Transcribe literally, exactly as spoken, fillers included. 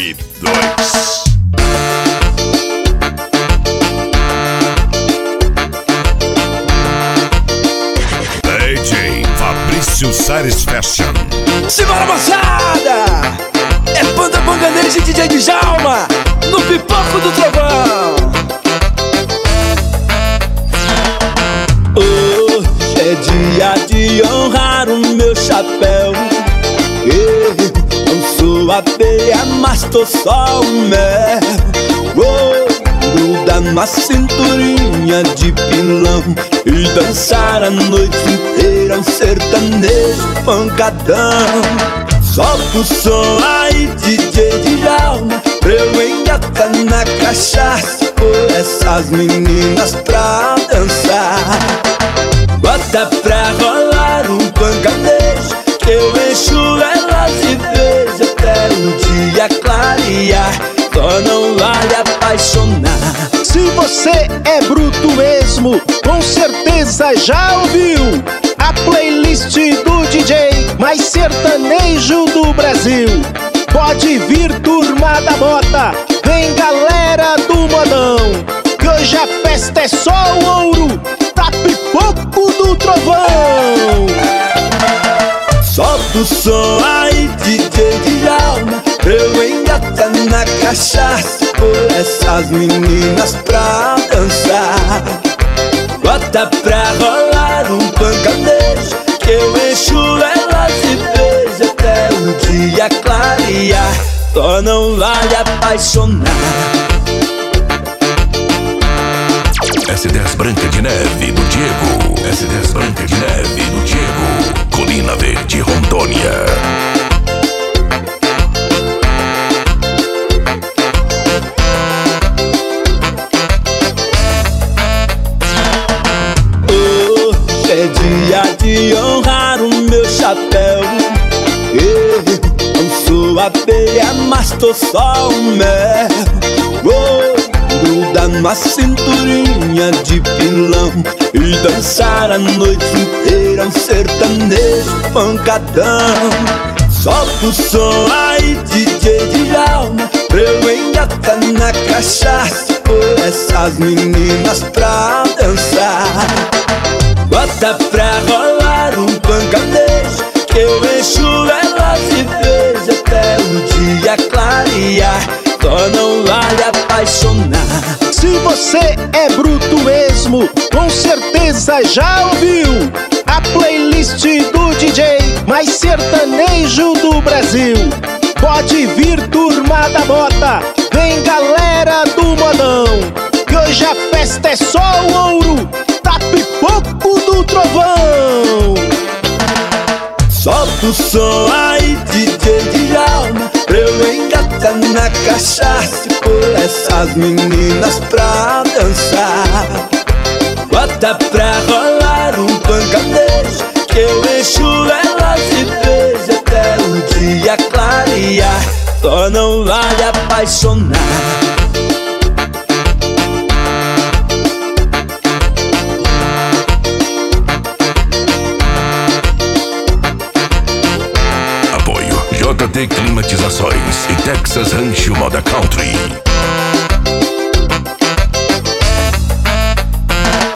e dois. D J Fabrício Sares Fashion. Simbora, moçada! É Banda Banganeja e D J Djalma no Pipoco do Trovão. Hoje é dia de honrar o meu chapéu. Eu não sou abelha, mas tô só um mel. Oh, gruda na cinturinha de pilão e dançar a noite inteira um sertanejo pancadão. Solta o som aí, D J Djalma, pra eu engatar na cachaça, por essas meninas pra dançar. Bota pra rolar um pancanejo, que eu encho elas e vejo até o dia clarear. Só não vale apaixonar. Se você é bruto mesmo, com certeza já ouviu a playlist do D J mais sertanejo do Brasil. Pode vir, turma da bota, vem galera do modão, que hoje a festa é só o ouro da Pipoco do Trovão. Solta o som aí, D J Djalma, pra eu engatar na cachaça, por essas meninas pra dançar. Bota pra rolar um pancanejo, que eu encho elas e vejo até o dia clarear. Só não vale apaixonar. S dez Branca de Neve do Diego. S dez Branca de Neve do Diego. Colina Verde, Rondônia. Hoje é dia de honrar o meu chapéu. Eu não sou abelha, mas tô só um mel. Oh, gruda na cinturinha de pilão e dançar a noite inteira um sertanejo pancadão. Solta o som aí, D J Djalma, pra eu engatar na cachaça, por essas meninas pra dançar. Bota pra rolar um pancanejo, que eu encho elas e vejo até o dia clarear. Só não vale apaixonar. Se você é bruto mesmo, com certeza já ouviu a playlist do D J mais sertanejo do Brasil. Pode vir, turma da bota, vem galera do modão, que hoje a festa é só o ouro da Pipoco do Trovão. Solta o som aí, D J Djalma, pra eu engatar na cachaça, por essas meninas pra dançar. Bota pra rolar um pancanejo, que eu encho elas e vejo até o dia clarear. Só não vale apaixonar. J T Climatizações e Texas Rancho Moda Country.